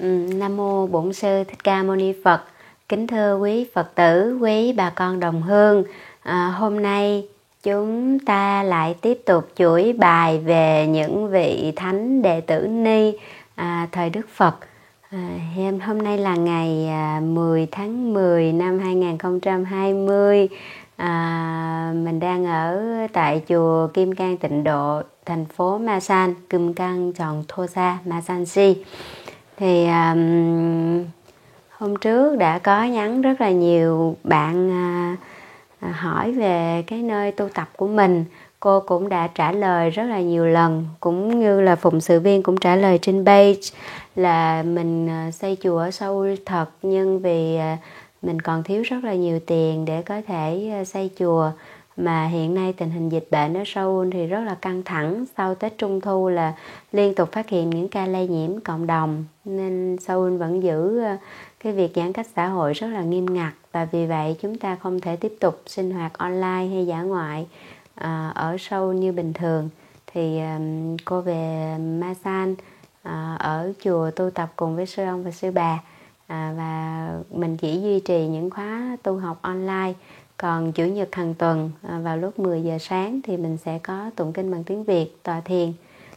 Nam mô Bổn Sư Thích Ca Mâu Ni Phật. Kính thưa quý Phật tử, quý bà con đồng hương, hôm nay chúng ta lại tiếp tục chuỗi bài về những vị thánh đệ tử Ni thời Đức Phật. Hôm nay là ngày 10 tháng 10 năm 2020. Mình đang ở tại chùa Kim Cang Tịnh Độ, thành phố Masan, Kim Cang Chọn Thô Sa, Masansi. Thì hôm trước đã có nhắn rất là nhiều bạn hỏi về cái nơi tu tập của mình. Cô cũng đã trả lời rất là nhiều lần, cũng như là phụng sự viên cũng trả lời trên page là mình xây chùa ở Seoul thật, nhưng vì mình còn thiếu rất là nhiều tiền để có thể xây chùa, mà hiện nay tình hình dịch bệnh ở Seoul thì rất là căng thẳng. Sau Tết Trung Thu là liên tục phát hiện những ca lây nhiễm cộng đồng, nên Seoul vẫn giữ cái việc giãn cách xã hội rất là nghiêm ngặt, và vì vậy chúng ta không thể tiếp tục sinh hoạt online hay dã ngoại ở Seoul như bình thường. Thì cô về Masan ở chùa tu tập cùng với sư ông và sư bà, và mình chỉ duy trì những khóa tu học online. Còn Chủ nhật hàng tuần vào lúc 10 giờ sáng thì mình sẽ có tụng kinh bằng tiếng Việt, tọa thiền.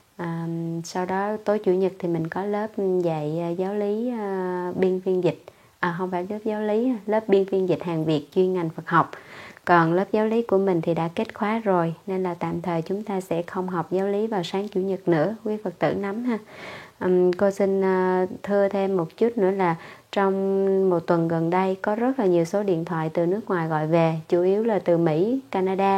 Sau đó tối Chủ nhật thì mình có lớp dạy giáo lý biên phiên dịch, không phải lớp giáo lý, lớp biên phiên dịch Hàn Việt chuyên ngành Phật học. Còn lớp giáo lý của mình thì đã kết khóa rồi, nên là tạm thời chúng ta sẽ không học giáo lý vào sáng Chủ nhật nữa, quý Phật tử nắm ha. Cô xin thưa thêm một chút nữa là trong một tuần gần đây có rất là nhiều số điện thoại từ nước ngoài gọi về, chủ yếu là từ Mỹ, Canada,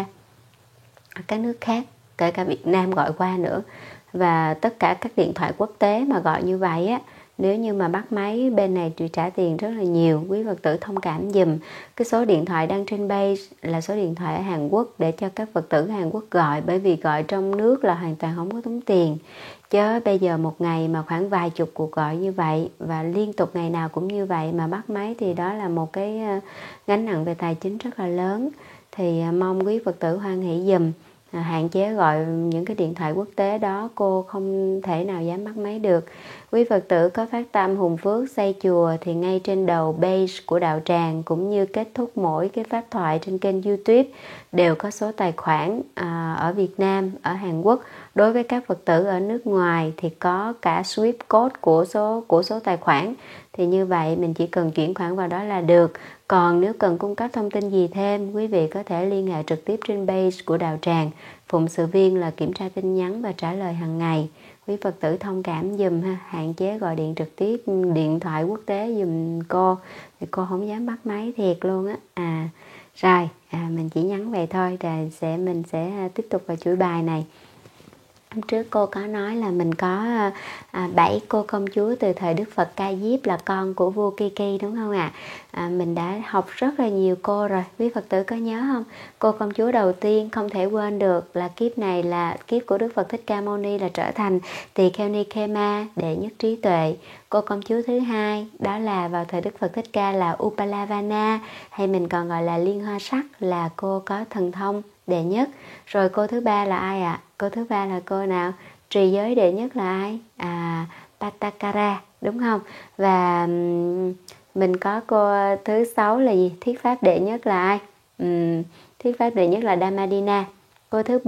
các nước khác, kể cả Việt Nam gọi qua nữa. Và tất cả các điện thoại quốc tế mà gọi như vậy á, nếu như mà bắt máy bên này thì trả tiền rất là nhiều. Quý Phật tử thông cảm dùm. Cái số điện thoại đăng trên page là số điện thoại ở Hàn Quốc để cho các Phật tử Hàn Quốc gọi, bởi vì gọi trong nước là hoàn toàn không có tốn tiền. Chứ bây giờ một ngày mà khoảng vài chục cuộc gọi như vậy, và liên tục ngày nào cũng như vậy mà bắt máy, thì đó là một cái gánh nặng về tài chính rất là lớn. Thì mong quý Phật tử hoan hỷ dùm, hạn chế gọi những cái điện thoại quốc tế đó, cô không thể nào dám bắt máy được. Quý Phật tử có phát tâm hùng phước xây chùa thì ngay trên đầu page của đạo tràng, cũng như kết thúc mỗi cái pháp thoại trên kênh YouTube đều có số tài khoản ở Việt Nam, ở Hàn Quốc. Đối với các Phật tử ở nước ngoài thì có cả Swift code của số tài khoản. Thì như vậy mình chỉ cần chuyển khoản vào đó là được. Còn nếu cần cung cấp thông tin gì thêm, quý vị có thể liên hệ trực tiếp trên page của đạo tràng. Phụng sự viên là kiểm tra tin nhắn và trả lời hàng ngày. Quý Phật tử thông cảm dùm ha, hạn chế gọi điện trực tiếp, điện thoại quốc tế dùm cô, thì cô không dám bắt máy thiệt luôn á. Rồi, mình chỉ nhắn vậy thôi, rồi mình sẽ tiếp tục vào chuỗi bài này. Hôm trước cô có nói là mình có 7 cô công chúa từ thời Đức Phật Ca Diếp là con của vua Kiki, đúng không ạ? Mình đã học rất là nhiều cô rồi, quý Phật tử có nhớ không? Cô công chúa đầu tiên không thể quên được là kiếp này là kiếp của Đức Phật Thích Ca Mâu Ni, là trở thành Tỳ Kheo Ni Khema, đệ nhất trí tuệ. Cô công chúa thứ hai đó là vào thời Đức Phật Thích Ca là Upalavana, hay mình còn gọi là Liên Hoa Sắc, là cô có thần thông đệ nhất. Rồi cô thứ ba là ai ạ? Cô thứ ba là cô nào? Trì giới đệ nhất là ai? Pattakara, đúng không? Và mình có cô thứ sáu là gì? Thuyết pháp đệ nhất là ai? Thuyết pháp đệ nhất là Dhammadina. Cô thứ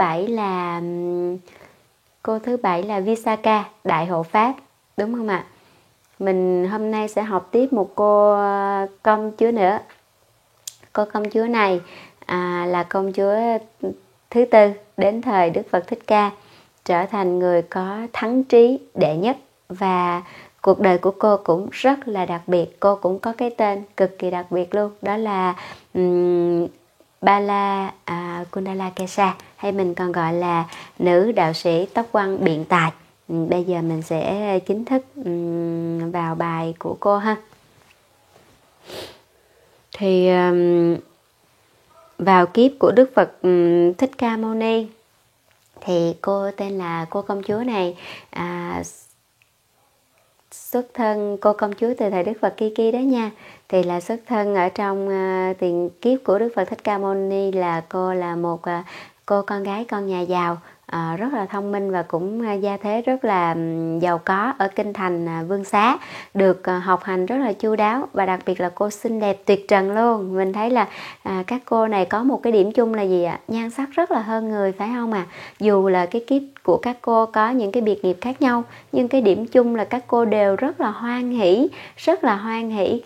bảy là Visakha, đại hộ pháp, đúng không ạ? Mình hôm nay sẽ học tiếp một cô công chúa nữa. Cô công chúa này là công chúa thứ tư đến thời Đức Phật Thích Ca, trở thành người có thắng trí đệ nhất. Và cuộc đời của cô cũng rất là đặc biệt. Cô cũng có cái tên cực kỳ đặc biệt luôn, đó là Bala Kundala Kesa, hay mình còn gọi là nữ đạo sĩ tóc quăn biện tài. Bây giờ mình sẽ chính thức vào bài của cô ha. Thì vào kiếp của Đức Phật Thích Ca Mâu Ni thì cô tên là cô công chúa này xuất thân, cô công chúa từ thời Đức Phật Kiki đó nha, thì là xuất thân ở trong tiền kiếp của Đức Phật Thích Ca Mâu Ni, là cô là một cô con gái con nhà giàu rất là thông minh và cũng gia thế rất là giàu có ở kinh thành Vương Xá, được học hành rất là chu đáo, và đặc biệt là cô xinh đẹp tuyệt trần luôn. Mình thấy là các cô này có một cái điểm chung là gì ạ? Nhan sắc rất là hơn người, phải không ạ? Dù là cái kiếp của các cô có những cái biệt nghiệp khác nhau, nhưng cái điểm chung là các cô đều rất là hoan hỷ, rất là hoan hỷ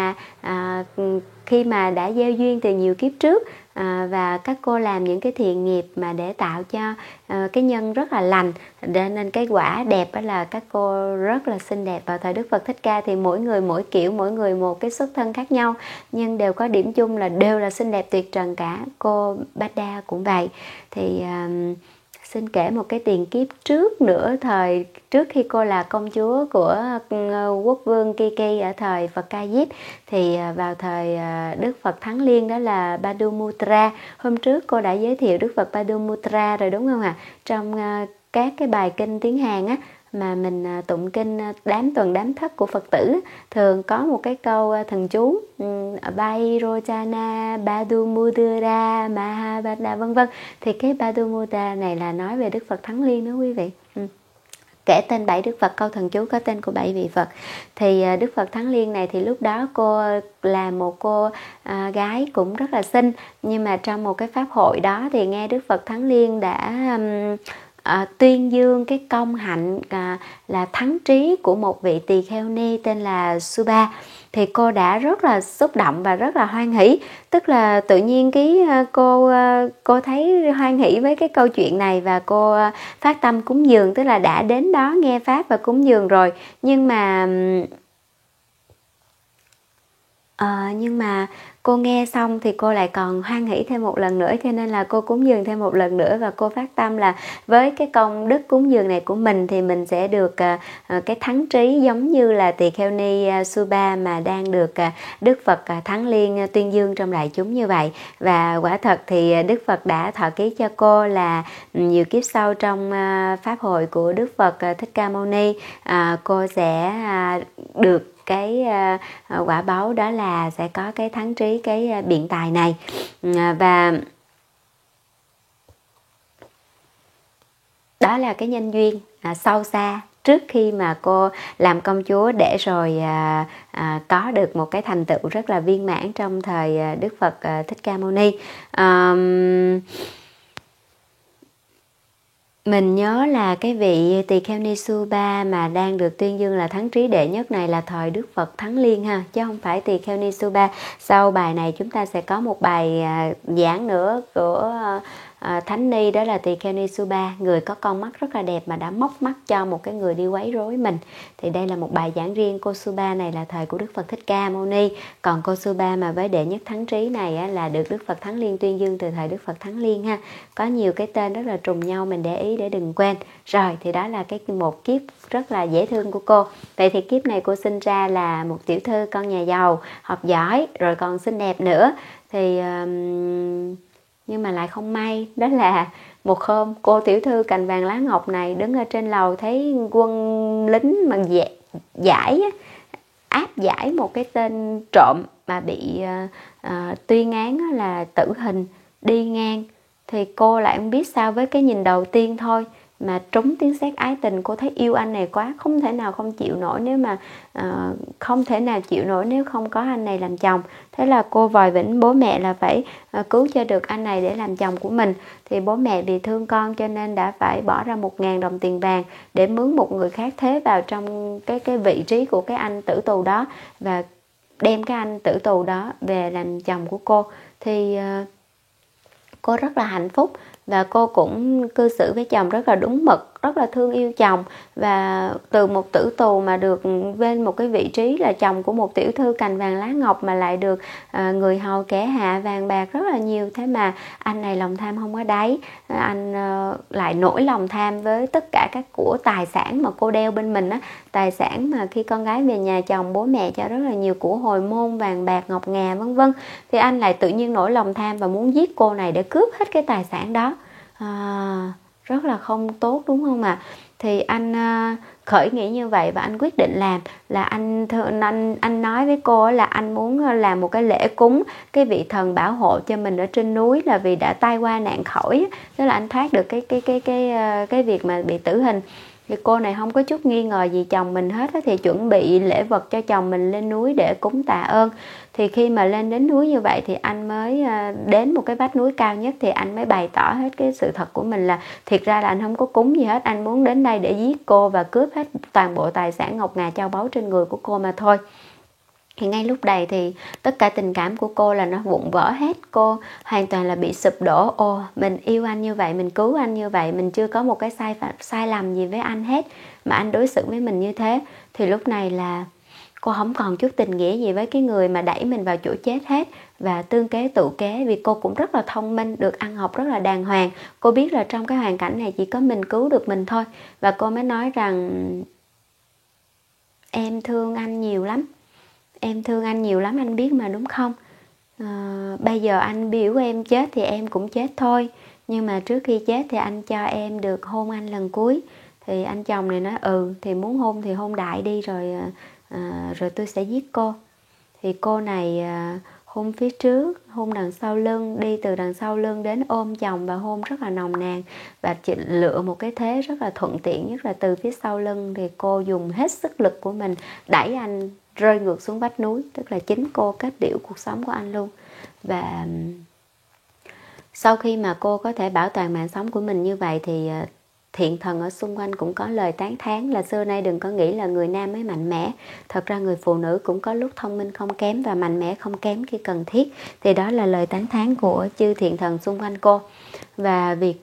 khi mà đã gieo duyên từ nhiều kiếp trước, và các cô làm những cái thiện nghiệp mà để tạo cho cái nhân rất là lành, nên cái quả đẹp đó là các cô rất là xinh đẹp. Vào thời Đức Phật Thích Ca thì mỗi người mỗi kiểu, mỗi người một cái xuất thân khác nhau, nhưng đều có điểm chung là đều là xinh đẹp tuyệt trần cả. Cô Bát Đa cũng vậy. Thì xin kể một cái tiền kiếp trước nữa, thời trước khi cô là công chúa của quốc vương Kiki ở thời Phật Ca Diếp, thì vào thời Đức Phật Thắng Liên, đó là Padumutra. Hôm trước cô đã giới thiệu Đức Phật Padumutra rồi đúng không ạ? Trong các cái bài kinh tiếng Hàn á, mà mình tụng kinh đám tuần đám thất của Phật tử, thường có một cái câu thần chú Vairocana Padumutra Mahabharata vân vân. Thì cái Padumutra này là nói về Đức Phật Thắng Liên đó quý vị. Kể tên 7 Đức Phật, câu thần chú có tên của 7 vị Phật. Thì Đức Phật Thắng Liên này thì lúc đó cô là một cô gái cũng rất là xinh, nhưng mà trong một cái pháp hội đó thì nghe Đức Phật Thắng Liên đã tuyên dương cái công hạnh là thắng trí của một vị tỳ kheo ni tên là Subha. Thì cô đã rất là xúc động và rất là hoan hỷ. Tức là tự nhiên cô thấy hoan hỷ với cái câu chuyện này, và cô phát tâm cúng dường. Tức là đã đến đó nghe pháp và cúng dường rồi, nhưng mà cô nghe xong thì cô lại còn hoan hỷ thêm một lần nữa, cho nên là cô cúng dường thêm một lần nữa. Và cô phát tâm là với cái công đức cúng dường này của mình thì mình sẽ được cái thắng trí giống như là tỳ kheo ni Subha mà đang được Đức Phật Thắng Liên tuyên dương trong đại chúng như vậy. Và quả thật thì Đức Phật đã thọ ký cho cô là nhiều kiếp sau trong pháp hội của Đức Phật Thích Ca Mâu Ni, cô sẽ được cái quả báu, đó là sẽ có cái thắng trí, cái biện tài này. Và đó là cái nhân duyên sâu xa trước khi mà cô làm công chúa, để rồi có được một cái thành tựu rất là viên mãn trong thời Đức Phật Thích Ca Mâu Ni. Mình nhớ là cái vị tỳ kheo ni Subha mà đang được tuyên dương là thắng trí đệ nhất này là thời Đức Phật Thắng Liên ha, chứ không phải tỳ kheo ni Subha. Sau bài này chúng ta sẽ có một bài giảng nữa của Thánh Ni, đó là tỳ kheo ni Subha, người có con mắt rất là đẹp mà đã móc mắt cho một cái người đi quấy rối mình. Thì đây là một bài giảng riêng. Cô Subha này là thời của Đức Phật Thích Ca Mâu Ni, còn cô Subha mà với đệ nhất thắng trí này là được Đức Phật Thắng Liên tuyên dương từ thời Đức Phật Thắng Liên ha. Có nhiều cái tên rất là trùng nhau, mình để ý để đừng quên. Rồi thì đó là cái một kiếp rất là dễ thương của cô. Vậy thì kiếp này cô sinh ra là một tiểu thư con nhà giàu, học giỏi, rồi còn xinh đẹp nữa. Thì nhưng mà lại không may, đó là một hôm cô tiểu thư cành vàng lá ngọc này đứng ở trên lầu, thấy quân lính mà giải áp giải một cái tên trộm mà bị tuyên án là tử hình đi ngang. Thì cô lại không biết sao, với cái nhìn đầu tiên thôi mà trúng tiếng sét ái tình. Cô thấy yêu anh này quá, không thể nào không chịu nổi, nếu mà không thể nào chịu nổi nếu không có anh này làm chồng. Thế là cô vòi vĩnh bố mẹ là phải cứu cho được anh này để làm chồng của mình. Thì bố mẹ vì thương con cho nên đã phải bỏ ra 1.000 đồng tiền vàng để mướn một người khác thế vào trong cái vị trí của cái anh tử tù đó, và đem cái anh tử tù đó về làm chồng của cô. Thì cô rất là hạnh phúc, và cô cũng cư xử với chồng rất là đúng mực, rất là thương yêu chồng. Và từ một tử tù mà được lên một cái vị trí là chồng của một tiểu thư cành vàng lá ngọc, mà lại được người hầu kẻ hạ vàng bạc rất là nhiều. Thế mà anh này lòng tham không có đáy, anh lại nổi lòng tham với tất cả các của tài sản mà cô đeo bên mình á. Tài sản mà khi con gái về nhà chồng, bố mẹ cho rất là nhiều của hồi môn, vàng bạc, ngọc ngà vân vân. Thì anh lại tự nhiên nổi lòng tham và muốn giết cô này để cướp hết cái tài sản đó. Rất là không tốt đúng không ạ? Thì anh khởi nghĩ như vậy và anh quyết định làm. Là anh nói với cô là anh muốn làm một cái lễ cúng cái vị thần bảo hộ cho mình ở trên núi, là vì đã tai qua nạn khỏi, tức là anh thoát được cái việc mà bị tử hình. Thì cô này không có chút nghi ngờ gì chồng mình hết, thì chuẩn bị lễ vật cho chồng mình lên núi để cúng tạ ơn. Thì khi mà lên đến núi như vậy thì anh mới đến một cái vách núi cao nhất, thì anh mới bày tỏ hết cái sự thật của mình là thiệt ra là anh không có cúng gì hết, anh muốn đến đây để giết cô và cướp hết toàn bộ tài sản ngọc ngà châu báu trên người của cô mà thôi. Thì ngay lúc này thì tất cả tình cảm của cô là nó vụn vỡ hết. Cô hoàn toàn là bị sụp đổ. Mình yêu anh như vậy, mình cứu anh như vậy, mình chưa có một cái sai lầm gì với anh hết, mà anh đối xử với mình như thế. Thì lúc này là cô không còn chút tình nghĩa gì với cái người mà đẩy mình vào chỗ chết hết. Và tương kế tự kế, vì cô cũng rất là thông minh, được ăn học rất là đàng hoàng. Cô biết là trong cái hoàn cảnh này chỉ có mình cứu được mình thôi. Và cô mới nói rằng em thương anh nhiều lắm. Em thương anh nhiều lắm, anh biết mà đúng không? Bây giờ anh biểu em chết thì em cũng chết thôi. Nhưng mà trước khi chết thì anh cho em được hôn anh lần cuối. Thì anh chồng này nói thì muốn hôn thì hôn đại đi, rồi tôi sẽ giết cô. Thì cô này hôn phía trước, hôn đằng sau lưng, đi từ đằng sau lưng đến ôm chồng và hôn rất là nồng nàn. Và chị lựa một cái thế rất là thuận tiện nhất là từ phía sau lưng thì cô dùng hết sức lực của mình đẩy anh rơi ngược xuống vách núi, tức là chính cô kết liễu cuộc sống của anh luôn. Và sau khi mà cô có thể bảo toàn mạng sống của mình như vậy thì thiện thần ở xung quanh cũng có lời tán thán là xưa nay đừng có nghĩ là người nam mới mạnh mẽ. Thật ra người phụ nữ cũng có lúc thông minh không kém và mạnh mẽ không kém khi cần thiết. Thì đó là lời tán thán của chư thiện thần xung quanh cô. Và vì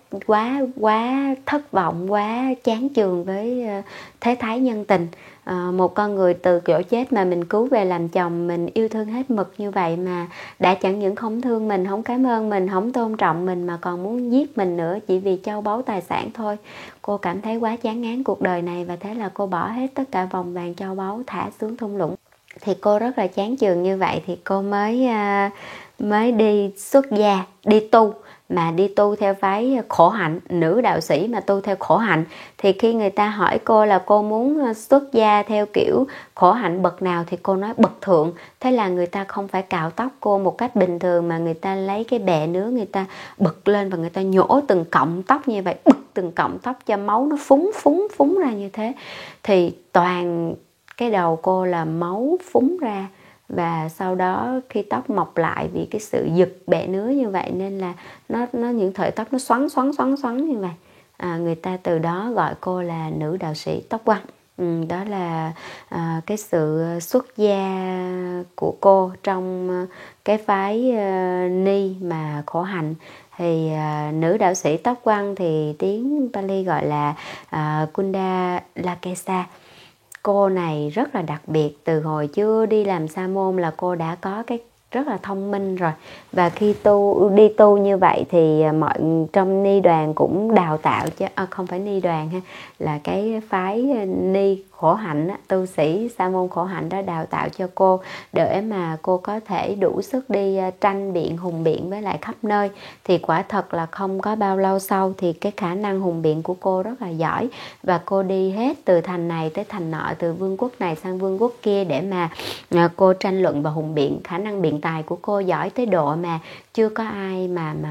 quá thất vọng, quá chán chường với thế thái nhân tình, một con người từ chỗ chết mà mình cứu về làm chồng, mình yêu thương hết mực như vậy mà đã chẳng những không thương mình, không cảm ơn mình, không tôn trọng mình mà còn muốn giết mình nữa chỉ vì châu báu tài sản thôi. Cô cảm thấy quá chán ngán cuộc đời này và thế là cô bỏ hết tất cả vòng vàng châu báu thả xuống thung lũng. Thì cô rất là chán chường như vậy thì cô mới đi xuất gia, đi tu. Mà đi tu theo phái khổ hạnh, nữ đạo sĩ mà tu theo khổ hạnh. Thì khi người ta hỏi cô là cô muốn xuất gia theo kiểu khổ hạnh bậc nào thì cô nói bậc thượng. Thế là người ta không phải cạo tóc cô một cách bình thường mà người ta lấy cái bẹ nứa người ta bật lên và người ta nhổ từng cọng tóc như vậy, bật từng cọng tóc cho máu nó phúng ra như thế. Thì toàn cái đầu cô là máu phúng ra. Và sau đó khi tóc mọc lại vì cái sự giật bẹ nứa như vậy nên là nó những sợi tóc nó xoắn như vậy. Người ta từ đó gọi cô là nữ đạo sĩ tóc quăn. Đó là cái sự xuất gia của cô trong cái phái ni mà khổ hạnh. Thì nữ đạo sĩ tóc quăn thì tiếng Pali gọi là Kundalakesa. Cô này rất là đặc biệt, từ hồi chưa đi làm sa môn là cô đã có cái rất là thông minh rồi. Và khi đi tu như vậy thì mọi trong ni đoàn cũng đào tạo chứ không phải ni đoàn ha, là cái phái ni khổ hạnh á, tu sĩ sa môn khổ hạnh đó đào tạo cho cô để mà cô có thể đủ sức đi tranh biện hùng biện với lại khắp nơi. Thì quả thật là không có bao lâu sau thì cái khả năng hùng biện của cô rất là giỏi, và cô đi hết từ thành này tới thành nọ, từ vương quốc này sang vương quốc kia để mà cô tranh luận và hùng biện. Khả năng biện tài của cô giỏi tới độ mà chưa có ai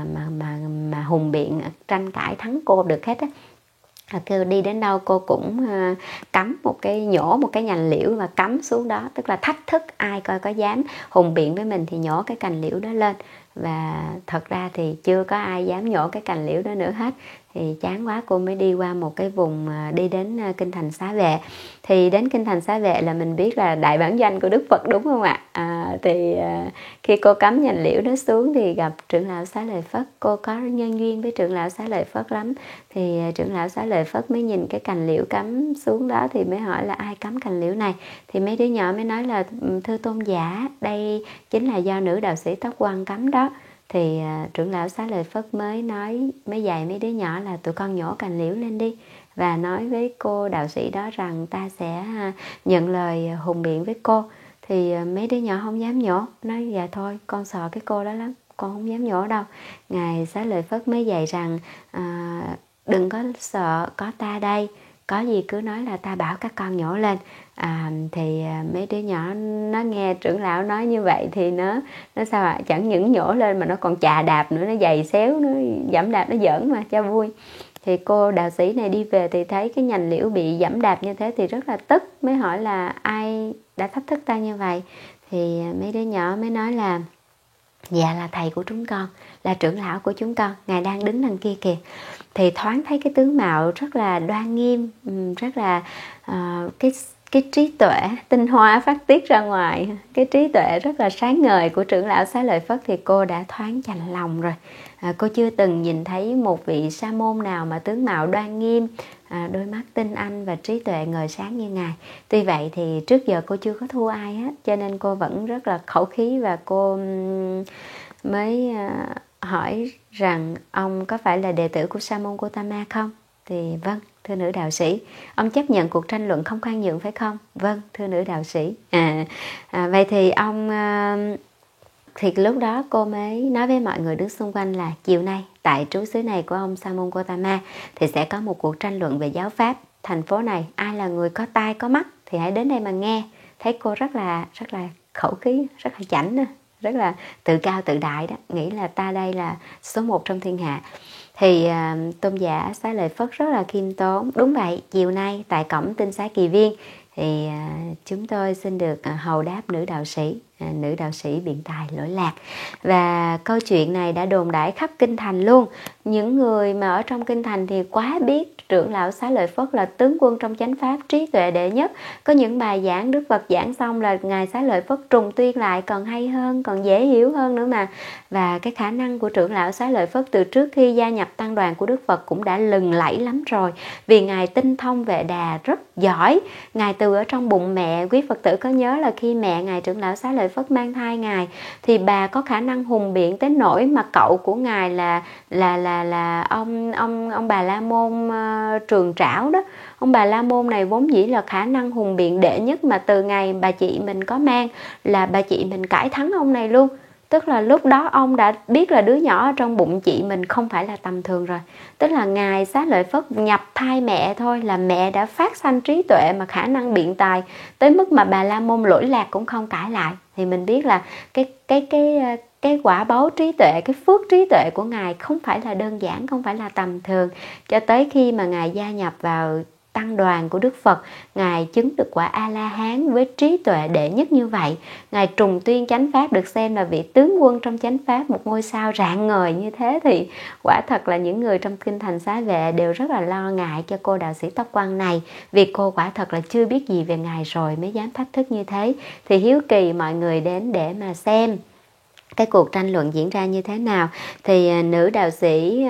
mà hùng biện tranh cãi thắng cô được hết á. Kêu đi đến đâu cô cũng cắm nhổ một cái nhành liễu và cắm xuống đó, tức là thách thức ai coi có dám hùng biện với mình thì nhổ cái cành liễu đó lên. Và thật ra thì chưa có ai dám nhổ cái cành liễu đó nữa hết. Thì chán quá cô mới đi qua một cái vùng đi đến kinh thành Xá Vệ. Thì đến kinh thành Xá Vệ là mình biết là đại bản doanh của Đức Phật đúng không ạ? Khi cô cắm nhành liễu đó xuống thì gặp trưởng lão Xá Lợi Phất. Cô có nhân duyên với trưởng lão Xá Lợi Phất lắm. Thì trưởng lão Xá Lợi Phất mới nhìn cái cành liễu cắm xuống đó thì mới hỏi là ai cắm cành liễu này. Thì mấy đứa nhỏ mới nói là thưa tôn giả, đây chính là do nữ đạo sĩ tóc quăn cắm đó. Thì trưởng lão Xá Lợi Phất mới dạy mấy đứa nhỏ là tụi con nhổ cành liễu lên đi, và nói với cô đạo sĩ đó rằng ta sẽ nhận lời hùng biện với cô. Thì mấy đứa nhỏ không dám nhổ, nói dạ thôi con sợ cái cô đó lắm, con không dám nhổ đâu. Ngài Xá Lợi Phất mới dạy rằng đừng có sợ, có ta đây. có gì cứ nói là ta bảo các con nhổ lên. Thì mấy đứa nhỏ nó nghe trưởng lão nói như vậy thì nó sao ạ, chẳng những nhổ lên mà nó còn chà đạp nữa, nó giày xéo, nó giẫm đạp, nó giỡn mà cho vui. Thì cô đạo sĩ này đi về thì thấy cái nhành liễu bị giẫm đạp như thế thì rất là tức, mới hỏi là ai đã thách thức ta như vậy. Thì mấy đứa nhỏ mới nói là dạ là thầy của chúng con, là trưởng lão của chúng con, ngài đang đứng đằng kia kìa. Thì thoáng thấy cái tướng mạo rất là đoan nghiêm, rất là cái trí tuệ tinh hoa phát tiết ra ngoài, cái trí tuệ rất là sáng ngời của trưởng lão Xá Lợi Phất thì cô đã thoáng chạnh lòng rồi. Cô chưa từng nhìn thấy một vị sa môn nào mà tướng mạo đoan nghiêm, đôi mắt tinh anh và trí tuệ ngời sáng như ngài. Tuy vậy thì trước giờ cô chưa có thua ai hết, cho nên cô vẫn rất là khẩu khí và cô mới hỏi rằng ông có phải là đệ tử của Sa môn Gotama không? Thì vâng, thưa nữ đạo sĩ. Ông chấp nhận cuộc tranh luận không khoan nhượng phải không? Vâng, thưa nữ đạo sĩ. Vậy thì ông thì lúc đó cô mới nói với mọi người đứng xung quanh là chiều nay tại trú xứ này của ông Sa môn Gotama thì sẽ có một cuộc tranh luận về giáo pháp thành phố này. Ai là người có tai có mắt thì hãy đến đây mà nghe. Thấy cô rất là khẩu khí, rất là chảnh, rất là tự cao tự đại đó, nghĩ là ta đây là số 1 trong thiên hạ. Thì tôn giả Xá Lợi Phất rất là khiêm tốn. Đúng vậy, chiều nay tại cổng Tinh Xá Kỳ Viên thì chúng tôi xin được hầu đáp nữ đạo sĩ. Nữ đạo sĩ biện tài lỗi lạc. Và câu chuyện này đã đồn đại khắp kinh thành luôn. Những người mà ở trong kinh thành thì quá biết trưởng lão Xá Lợi Phất là tướng quân trong chánh pháp, trí tuệ đệ nhất. Có những bài giảng Đức Phật giảng xong là ngài Xá Lợi Phất trùng tuyên lại còn hay hơn, còn dễ hiểu hơn nữa mà. Và cái khả năng của trưởng lão Xá Lợi Phất từ trước khi gia nhập tăng đoàn của Đức Phật cũng đã lừng lẫy lắm rồi. Vì ngài tinh thông Vệ Đà rất giỏi. Ngài từ ở trong bụng mẹ, quý Phật tử có nhớ là khi mẹ ngài trưởng lão Xá Lợi Phất mang thai ngài thì bà có khả năng hùng biện tới nỗi mà cậu của ngài là ông Bà La Môn Trường Trảo đó. Ông Bà La Môn này vốn dĩ là khả năng hùng biện đệ nhất, mà từ ngày bà chị mình có mang là bà chị mình cãi thắng ông này luôn. Tức là lúc đó ông đã biết là đứa nhỏ ở trong bụng chị mình không phải là tầm thường rồi. Tức là ngài Xá Lợi Phất nhập thai mẹ thôi là mẹ đã phát sanh trí tuệ mà khả năng biện tài tới mức mà Bà La Môn lỗi lạc cũng không cãi lại. Thì mình biết là cái quả báu trí tuệ, cái phước trí tuệ của ngài không phải là đơn giản, không phải là tầm thường. Cho tới khi mà ngài gia nhập vào tăng đoàn của Đức Phật, ngài chứng được quả A-la-hán với trí tuệ đệ nhất như vậy. Ngài trùng tuyên chánh pháp, được xem là vị tướng quân trong chánh pháp, một ngôi sao rạng ngời như thế, thì quả thật là những người trong kinh thành Xá Vệ đều rất là lo ngại cho cô đạo sĩ tóc quăn này, vì cô quả thật là chưa biết gì về ngài rồi mới dám thách thức như thế. Thì hiếu kỳ mọi người đến để mà xem cái cuộc tranh luận diễn ra như thế nào. Thì nữ đạo sĩ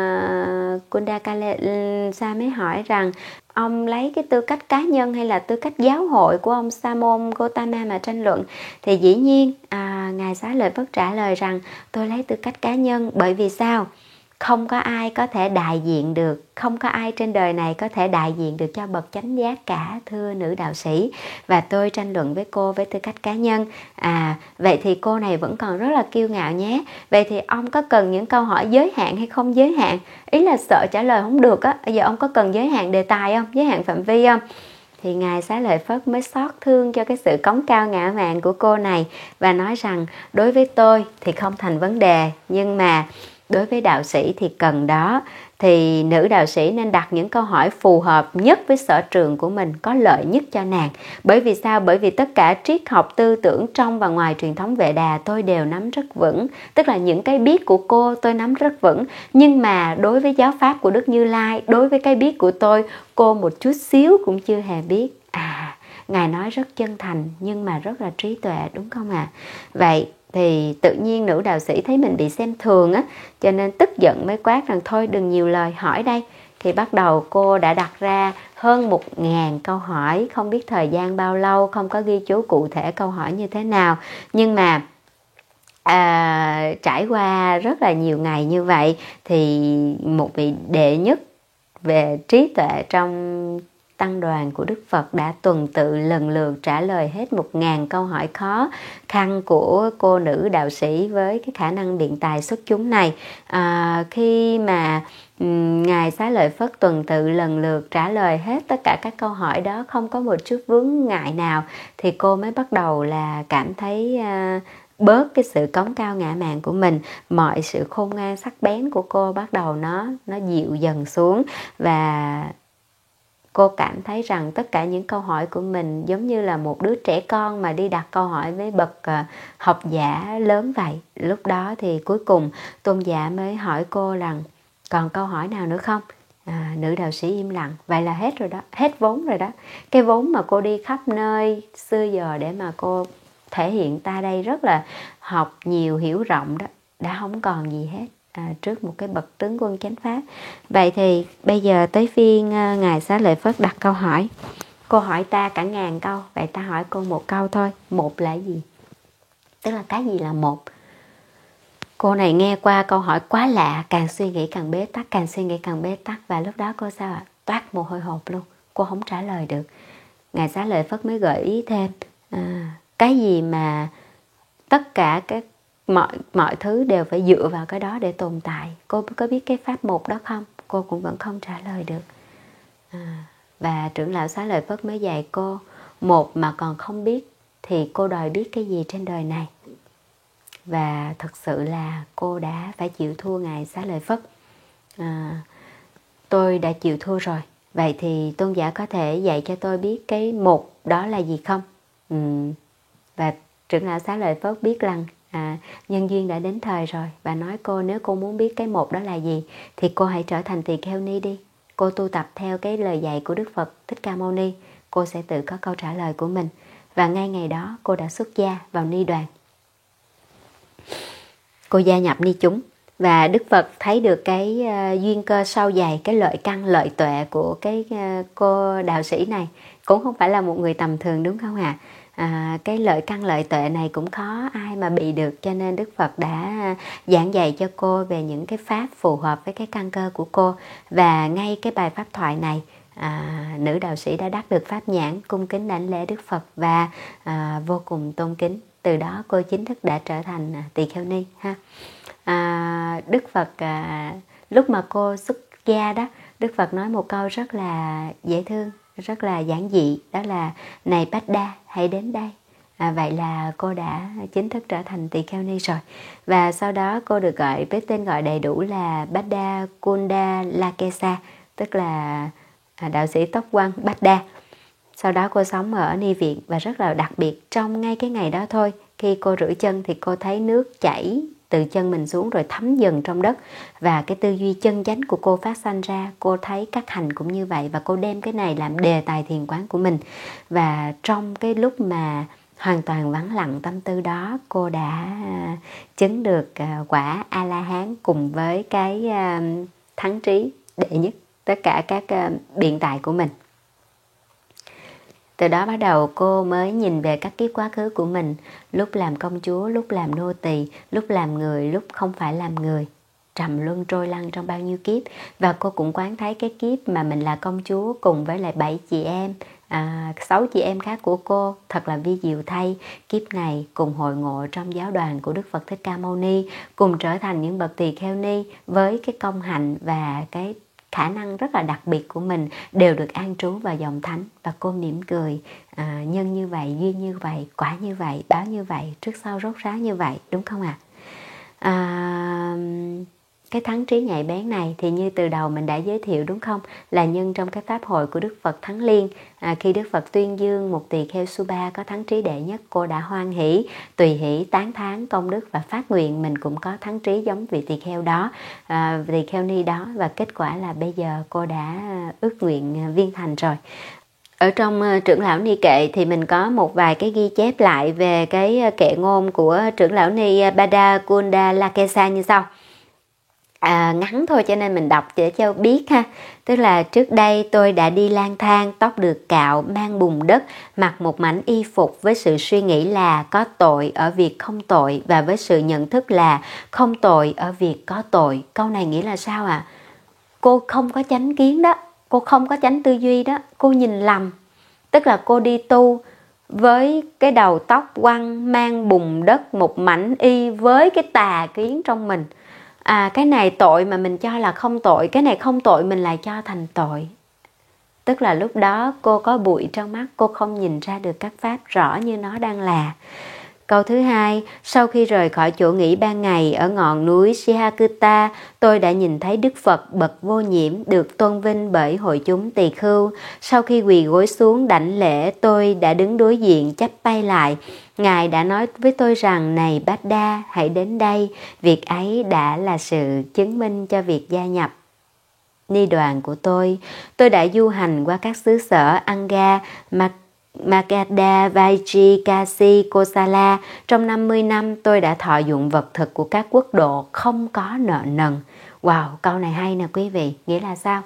Kundakalesa mới hỏi rằng ông lấy cái tư cách cá nhân hay là tư cách giáo hội của ông Sa môn Gotama mà tranh luận. Thì dĩ nhiên ngài Xá Lợi Phất trả lời rằng tôi lấy tư cách cá nhân. Bởi vì sao? Không có ai có thể đại diện được, không có ai trên đời này có thể đại diện được cho bậc chánh giác cả, thưa nữ đạo sĩ. Và tôi tranh luận với cô với tư cách cá nhân. Vậy thì cô này vẫn còn rất là kiêu ngạo nhé. Vậy thì ông có cần những câu hỏi giới hạn hay không giới hạn? Ý là sợ trả lời không được á. Bây giờ ông có cần giới hạn đề tài không? Giới hạn phạm vi không? Thì ngài Xá Lợi Phất mới xót thương cho cái sự cống cao ngạo mạn của cô này và nói rằng đối với tôi thì không thành vấn đề, nhưng mà đối với đạo sĩ thì cần đó. Thì nữ đạo sĩ nên đặt những câu hỏi phù hợp nhất với sở trường của mình, có lợi nhất cho nàng. Bởi vì sao? Bởi vì tất cả triết học tư tưởng trong và ngoài truyền thống Vệ Đà tôi đều nắm rất vững. Tức là những cái biết của cô tôi nắm rất vững. Nhưng mà đối với giáo pháp của Đức Như Lai, đối với cái biết của tôi, cô một chút xíu cũng chưa hề biết. Ngài nói rất chân thành nhưng mà rất là trí tuệ, đúng không ạ? Vậy thì tự nhiên nữ đạo sĩ thấy mình bị xem thường á, cho nên tức giận mới quát rằng thôi đừng nhiều lời, hỏi đây. Thì bắt đầu cô đã đặt ra hơn 1000 câu hỏi, không biết thời gian bao lâu, không có ghi chú cụ thể câu hỏi như thế nào. Nhưng mà trải qua rất là nhiều ngày như vậy thì một vị đệ nhất về trí tuệ trong tăng đoàn của Đức Phật đã tuần tự lần lượt trả lời hết 1000 câu hỏi khó khăn của cô nữ đạo sĩ với cái khả năng biện tài xuất chúng này. Khi mà Ngài Xá Lợi Phất tuần tự lần lượt trả lời hết tất cả các câu hỏi đó, không có một chút vướng ngại nào, thì cô mới bắt đầu là cảm thấy bớt cái sự cống cao ngã mạn của mình. Mọi sự khôn ngoan sắc bén của cô bắt đầu nó dịu dần xuống, và cô cảm thấy rằng tất cả những câu hỏi của mình giống như là một đứa trẻ con mà đi đặt câu hỏi với bậc học giả lớn vậy. Lúc đó thì cuối cùng tôn giả mới hỏi cô rằng còn câu hỏi nào nữa không? Nữ đạo sĩ im lặng. Vậy là hết rồi đó, hết vốn rồi đó. Cái vốn mà cô đi khắp nơi xưa giờ để mà cô thể hiện ta đây rất là học nhiều hiểu rộng đó, đã không còn gì hết trước một cái bậc tướng quân chánh pháp. Vậy thì bây giờ tới phiên Ngài Xá Lợi Phất đặt câu hỏi. Cô hỏi ta cả 1000 câu, vậy ta hỏi cô một câu thôi. Một là gì? Tức là cái gì là một? Cô này nghe qua câu hỏi quá lạ, càng suy nghĩ càng bế tắc, càng suy nghĩ càng bế tắc. Và lúc đó cô sao ạ? Toát mồ hôi hột luôn. Cô không trả lời được. Ngài Xá Lợi Phất mới gợi ý thêm, cái gì mà tất cả các mọi thứ đều phải dựa vào cái đó để tồn tại. Cô có biết cái pháp một đó không? Cô cũng vẫn không trả lời được. Và trưởng lão Xá Lợi Phất mới dạy cô, một mà còn không biết thì cô đòi biết cái gì trên đời này. Và thật sự là cô đã phải chịu thua Ngài Xá Lợi Phất. Tôi đã chịu thua rồi. Vậy thì tôn giả có thể dạy cho tôi biết cái một đó là gì không? Và trưởng lão Xá Lợi Phất biết rằng nhân duyên đã đến thời rồi, và nói cô nếu cô muốn biết cái một đó là gì thì cô hãy trở thành tỳ kheo ni đi. Cô tu tập theo cái lời dạy của Đức Phật Thích Ca Mâu Ni, cô sẽ tự có câu trả lời của mình. Và ngay ngày đó cô đã xuất gia vào ni đoàn. Cô gia nhập ni chúng. Và Đức Phật thấy được cái duyên cơ sâu dày, cái lợi căn lợi tuệ của cái cô đạo sĩ này. Cũng không phải là một người tầm thường, đúng không ạ? Cái lợi căn lợi tuệ này cũng khó ai mà bị được, cho nên Đức Phật đã giảng dạy cho cô về những cái pháp phù hợp với cái căn cơ của cô. Và ngay cái bài pháp thoại này, nữ đạo sĩ đã đắc được pháp nhãn, cung kính đảnh lễ Đức Phật và vô cùng tôn kính. Từ đó cô chính thức đã trở thành tỳ kheo ni ha. Đức Phật lúc mà cô xuất gia đó, Đức Phật nói một câu rất là dễ thương, rất là giản dị, đó là này Bách Đa, hãy đến đây. Vậy là cô đã chính thức trở thành tỳ kheo ni rồi. Và sau đó cô được gọi với tên gọi đầy đủ là Bách Đa Kunda Lakesa, tức là đạo sĩ tóc quăn Bách Đa. Sau đó cô sống ở ni viện, và rất là đặc biệt trong ngay cái ngày đó thôi, khi cô rửa chân thì cô thấy nước chảy từ chân mình xuống rồi thấm dần trong đất, và cái tư duy chân chánh của cô phát sanh ra. Cô thấy các hành cũng như vậy, và cô đem cái này làm đề tài thiền quán của mình. Và trong cái lúc mà hoàn toàn vắng lặng tâm tư đó, cô đã chứng được quả A-la-hán cùng với cái thắng trí đệ nhất tất cả các biện tài của mình. Từ đó bắt đầu cô mới nhìn về các kiếp quá khứ của mình, lúc làm công chúa, lúc làm nô tỳ, lúc làm người, lúc không phải làm người, trầm luân trôi lăn trong bao nhiêu kiếp. Và cô cũng quán thấy cái kiếp mà mình là công chúa cùng với lại 7 chị em, 6 chị em khác của cô, thật là vi diệu thay. Kiếp này cùng hội ngộ trong giáo đoàn của Đức Phật Thích Ca Mâu Ni, cùng trở thành những bậc tỳ kheo ni với cái công hạnh và cái khả năng rất là đặc biệt của mình đều được an trú vào dòng thánh. Và cô mỉm cười, nhân như vậy, duyên như vậy, quả như vậy, báo như vậy, trước sau rốt ráo như vậy, đúng không ạ? Cái thắng trí nhạy bén này thì như từ đầu mình đã giới thiệu, đúng không? Là nhân trong cái pháp hội của Đức Phật Thắng Liên, khi Đức Phật tuyên dương một tỳ kheo Suba có thắng trí đệ nhất, cô đã hoan hỷ, tùy hỷ, tán thán công đức và phát nguyện mình cũng có thắng trí giống vị tỳ kheo đó, tỳ kheo ni đó. Và kết quả là bây giờ cô đã ước nguyện viên thành rồi. Ở trong trưởng lão ni kệ thì mình có một vài cái ghi chép lại về cái kệ ngôn của trưởng lão ni Bada Kunda Lakesa như sau. Ngắn thôi cho nên mình đọc để cho biết ha. Tức là trước đây tôi đã đi lang thang, tóc được cạo, mang bùn đất, mặc một mảnh y phục với sự suy nghĩ là có tội ở việc không tội, và với sự nhận thức là không tội ở việc có tội. Câu này nghĩa là sao ạ? Cô không có chánh kiến đó. cô không có chánh tư duy đó, cô nhìn lầm. Tức là cô đi tu với cái đầu tóc quăn, mang bùn đất một mảnh y, với cái tà kiến trong mình. Cái này tội mà mình cho là không tội, cái này không tội mình lại cho thành tội. Tức là lúc đó cô có bụi trong mắt, cô không nhìn ra được các pháp rõ như nó đang là. Câu thứ hai, sau khi rời khỏi chỗ nghỉ ban ngày ở ngọn núi Sihakuta, tôi đã nhìn thấy Đức Phật bậc vô nhiễm được tôn vinh bởi hội chúng tỳ khưu. Sau khi quỳ gối xuống đảnh lễ, tôi đã đứng đối diện chắp tay lại. Ngài đã nói với tôi rằng, này Bát Đa, hãy đến đây. Việc ấy đã là sự chứng minh cho việc gia nhập ni đoàn của tôi. Tôi đã du hành qua các xứ sở Anga, Magadha, Vaiji, Kasi, Kosala. Trong 50 năm tôi đã thọ dụng vật thực của các quốc độ không có nợ nần. Wow, câu này hay nè quý vị. Nghĩa là sao?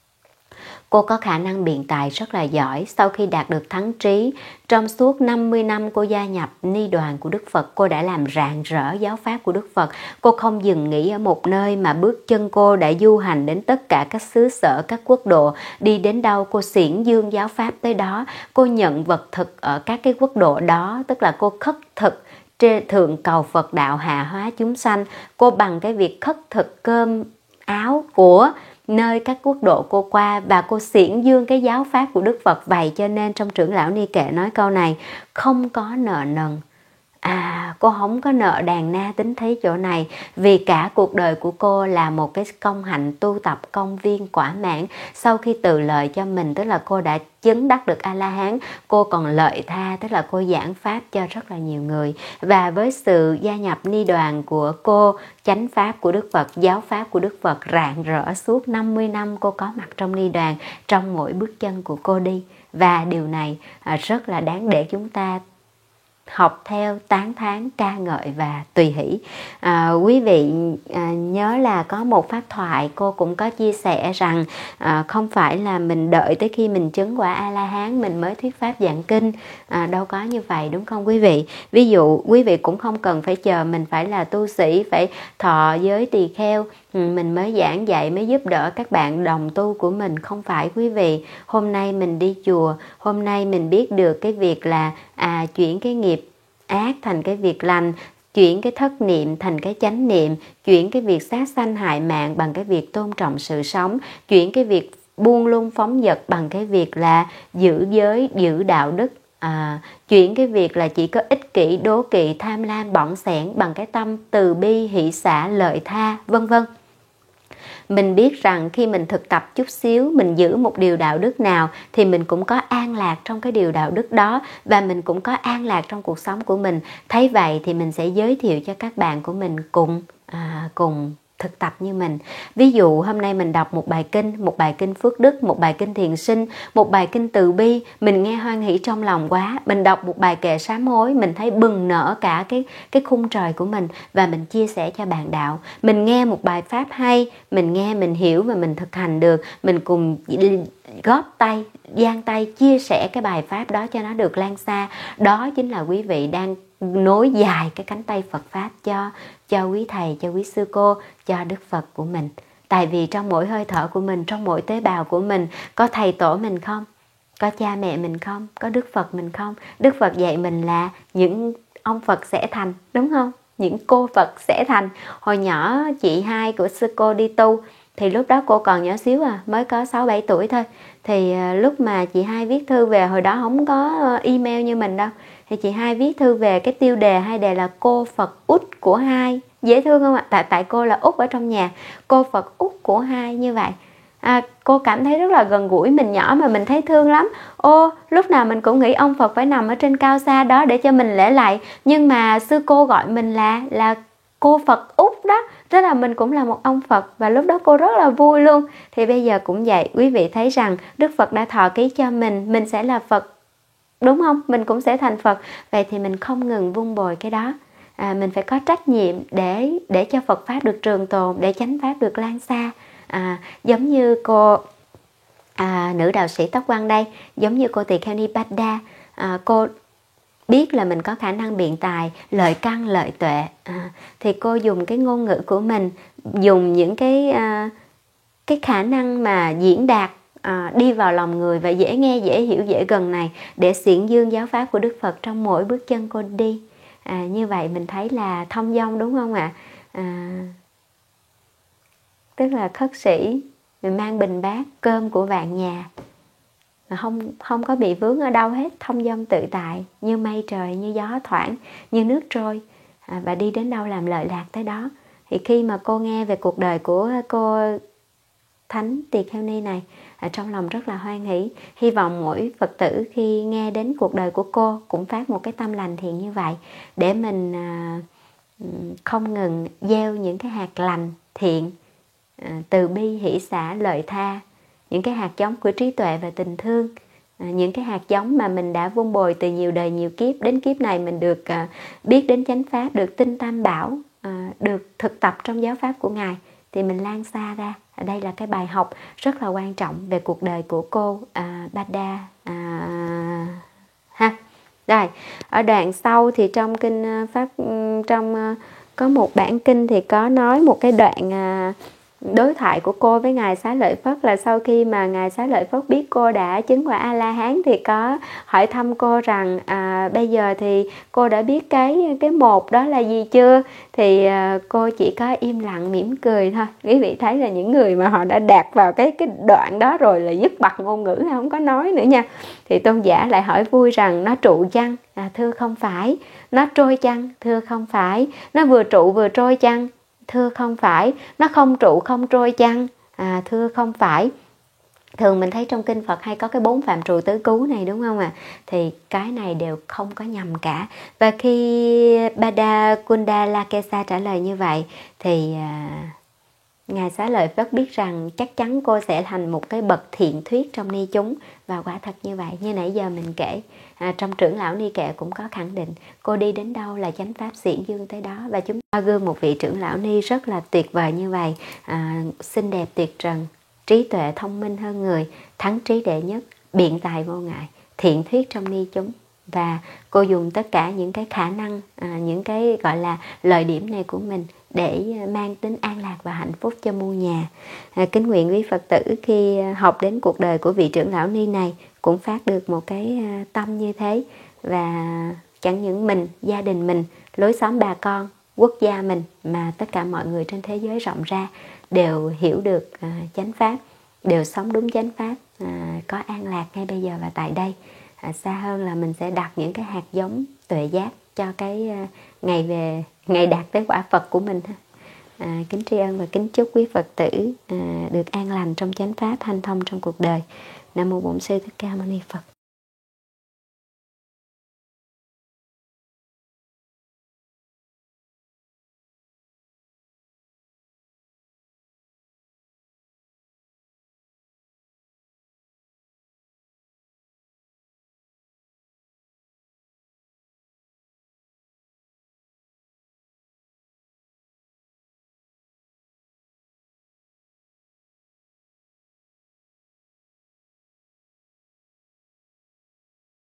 Cô có khả năng biện tài rất là giỏi. Sau khi đạt được thắng trí, trong suốt 50 năm cô gia nhập ni đoàn của Đức Phật, cô đã làm rạng rỡ giáo pháp của Đức Phật. Cô không dừng nghỉ ở một nơi mà bước chân cô đã du hành đến tất cả các xứ sở, các quốc độ. Đi đến đâu cô xiển dương giáo pháp tới đó. Cô nhận vật thực ở các cái quốc độ đó, tức là cô khất thực thượng cầu Phật đạo, hạ hóa chúng sanh. Cô bằng cái việc khất thực cơm áo của nơi các quốc độ cô qua, và cô xiển dương cái giáo pháp của Đức Phật. Vậy cho nên trong Trưởng lão Ni Kệ nói câu này, không có nợ nần. Cô không có nợ đàn na tính thế chỗ này, vì cả cuộc đời của cô là một cái công hạnh tu tập công viên quả mãn. Sau khi tự lợi cho mình, tức là cô đã chứng đắc được A-la-hán, cô còn lợi tha, tức là cô giảng pháp cho rất là nhiều người. Và với sự gia nhập ni đoàn của cô, chánh pháp của Đức Phật, giáo pháp của Đức Phật rạng rỡ suốt 50 năm cô có mặt trong ni đoàn, trong mỗi bước chân của cô đi. Và điều này rất là đáng để chúng ta học theo, tán thán, ca ngợi và tùy hỷ. Quý vị nhớ là có một pháp thoại cô cũng có chia sẻ rằng không phải là mình đợi tới khi mình chứng quả A-la-hán mình mới thuyết pháp giảng kinh. Đâu có như vậy, đúng không quý vị? Ví dụ quý vị cũng không cần phải chờ mình phải là tu sĩ, phải thọ giới tỳ kheo mình mới giảng dạy, mới giúp đỡ các bạn đồng tu của mình. Không phải quý vị. Hôm nay mình đi chùa, hôm nay mình biết được cái việc là chuyển cái nghiệp ác thành cái việc lành, chuyển cái thất niệm thành cái chánh niệm, chuyển cái việc sát sanh hại mạng bằng cái việc tôn trọng sự sống, chuyển cái việc buông lung phóng dật bằng cái việc là giữ giới, giữ đạo đức, chuyển cái việc là chỉ có ích kỷ, đố kỵ, tham lam, bỏng sẻn bằng cái tâm từ bi, hỷ xả, lợi tha, vân vân. Mình biết rằng khi mình thực tập chút xíu, mình giữ một điều đạo đức nào thì mình cũng có an lạc trong cái điều đạo đức đó, và mình cũng có an lạc trong cuộc sống của mình. Thấy vậy thì mình sẽ giới thiệu cho các bạn của mình cùng thực tập như mình. Ví dụ hôm nay mình đọc một bài kinh phước đức, một bài kinh thiền sinh, một bài kinh từ bi, mình nghe hoan hỷ trong lòng quá. Mình đọc một bài kệ sám hối, mình thấy bừng nở cả cái khung trời của mình, và mình chia sẻ cho bạn đạo. Mình nghe một bài pháp hay, mình nghe, mình hiểu và mình thực hành được, mình cùng góp tay, giang tay chia sẻ cái bài pháp đó cho nó được lan xa. Đó chính là quý vị đang nối dài cái cánh tay Phật pháp cho quý thầy, cho quý sư cô, cho Đức Phật của mình. Tại vì trong mỗi hơi thở của mình, trong mỗi tế bào của mình, có thầy tổ mình không? Có cha mẹ mình không? Có Đức Phật mình không? Đức Phật dạy mình là những ông Phật sẽ thành, đúng không? Những cô Phật sẽ thành. Hồi nhỏ chị hai của sư cô đi tu, thì lúc đó cô còn nhỏ xíu mới có 6-7 tuổi thôi. Thì lúc mà chị hai viết thư về, hồi đó không có email như mình đâu, thì chị hai viết thư về, cái tiêu đề hai đề là cô Phật út của hai. Dễ thương không ạ? Tại cô là út ở trong nhà, cô Phật út của hai như vậy. Cô cảm thấy rất là gần gũi, mình nhỏ mà mình thấy thương lắm. Lúc nào mình cũng nghĩ ông Phật phải nằm ở trên cao xa đó để cho mình lễ lạy, nhưng mà sư cô gọi mình là cô Phật út đó, rất là mình cũng là một ông Phật, và lúc đó cô rất là vui luôn. Thì bây giờ cũng vậy, quý vị thấy rằng Đức Phật đã thọ ký cho mình sẽ là Phật, đúng không? Mình cũng sẽ thành Phật. Vậy thì mình không ngừng vun bồi cái đó. Mình phải có trách nhiệm để cho Phật pháp được trường tồn, để chánh pháp được lan xa. Giống như cô nữ đạo sĩ tóc quăn đây, giống như cô tỳ kheo ni Bát Đa, cô biết là mình có khả năng biện tài, lợi căn, lợi tuệ, thì cô dùng cái ngôn ngữ của mình, dùng những cái khả năng mà diễn đạt đi vào lòng người và dễ nghe, dễ hiểu, dễ gần này, để xiển dương giáo pháp của Đức Phật trong mỗi bước chân cô đi. Như vậy mình thấy là thông dong, đúng không ạ? Tức là khất sĩ mình mang bình bát cơm của vạn nhà, không có bị vướng ở đâu hết, thông dong tự tại, như mây trời, như gió thoảng, như nước trôi, và đi đến đâu làm lợi lạc tới đó. Thì khi mà cô nghe về cuộc đời của cô Thánh Tỳ Kheo Ni này, trong lòng rất là hoan hỷ. Hy vọng mỗi Phật tử khi nghe đến cuộc đời của cô cũng phát một cái tâm lành thiện như vậy, để mình không ngừng gieo những cái hạt lành thiện, từ bi, hỷ xả, lợi tha, những cái hạt giống của trí tuệ và tình thương, những cái hạt giống mà mình đã vun bồi từ nhiều đời nhiều kiếp. Đến kiếp này mình được biết đến chánh pháp, được tin Tam Bảo, được thực tập trong giáo pháp của Ngài, thì mình lan xa ra. Đây là cái bài học rất là quan trọng về cuộc đời của cô Bada ha. Rồi, ở đoạn sau thì trong kinh pháp, trong có một bản kinh thì có nói một cái đoạn đối thoại của cô với Ngài Xá Lợi Phất, là sau khi mà Ngài Xá Lợi Phất biết cô đã chứng quả A-la-hán thì có hỏi thăm cô rằng bây giờ thì cô đã biết cái một đó là gì chưa? Thì cô chỉ có im lặng mỉm cười thôi. Quý vị thấy là những người mà họ đã đạt vào cái đoạn đó rồi là dứt bặt ngôn ngữ, không có nói nữa nha. Thì tôn giả lại hỏi vui rằng nó trụ chăng? Thưa không phải. Nó trôi chăng? Thưa không phải. Nó vừa trụ vừa trôi chăng? Thưa không phải. Nó không trụ không trôi chăng? Thưa không phải. Thường mình thấy trong kinh Phật hay có cái 4 phạm trụ tứ cứu này, đúng không ạ? Thì cái này đều không có nhầm cả. Và khi Bada Kundalakesa trả lời như vậy thì Ngài Xá Lợi Phất biết rằng chắc chắn cô sẽ thành một cái bậc thiện thuyết trong ni chúng. Và quả thật như vậy, như nãy giờ mình kể, trong trưởng lão ni kệ cũng có khẳng định cô đi đến đâu là chánh pháp xiển dương tới đó. Và chúng ta gương một vị trưởng lão ni rất là tuyệt vời như vậy, xinh đẹp tuyệt trần, trí tuệ thông minh hơn người, thắng trí đệ nhất, biện tài vô ngại, thiện thuyết trong ni chúng. Và cô dùng tất cả những cái khả năng, những cái gọi là lợi điểm này của mình để mang tính an lạc và hạnh phúc cho muôn nhà. Kính nguyện quý Phật tử khi học đến cuộc đời của vị trưởng lão ni này cũng phát được một cái tâm như thế, và chẳng những mình, gia đình mình, lối xóm bà con, quốc gia mình, mà tất cả mọi người trên thế giới rộng ra đều hiểu được chánh pháp, đều sống đúng chánh pháp, có an lạc ngay bây giờ và tại đây. Xa hơn là mình sẽ đặt những cái hạt giống tuệ giác cho cái ngày đạt tới quả Phật của mình. Kính tri ân và kính chúc quý Phật tử được an lành trong chánh pháp, hanh thông trong cuộc đời. Nam mô Bổn Sư Thích Ca Mâu Ni Phật.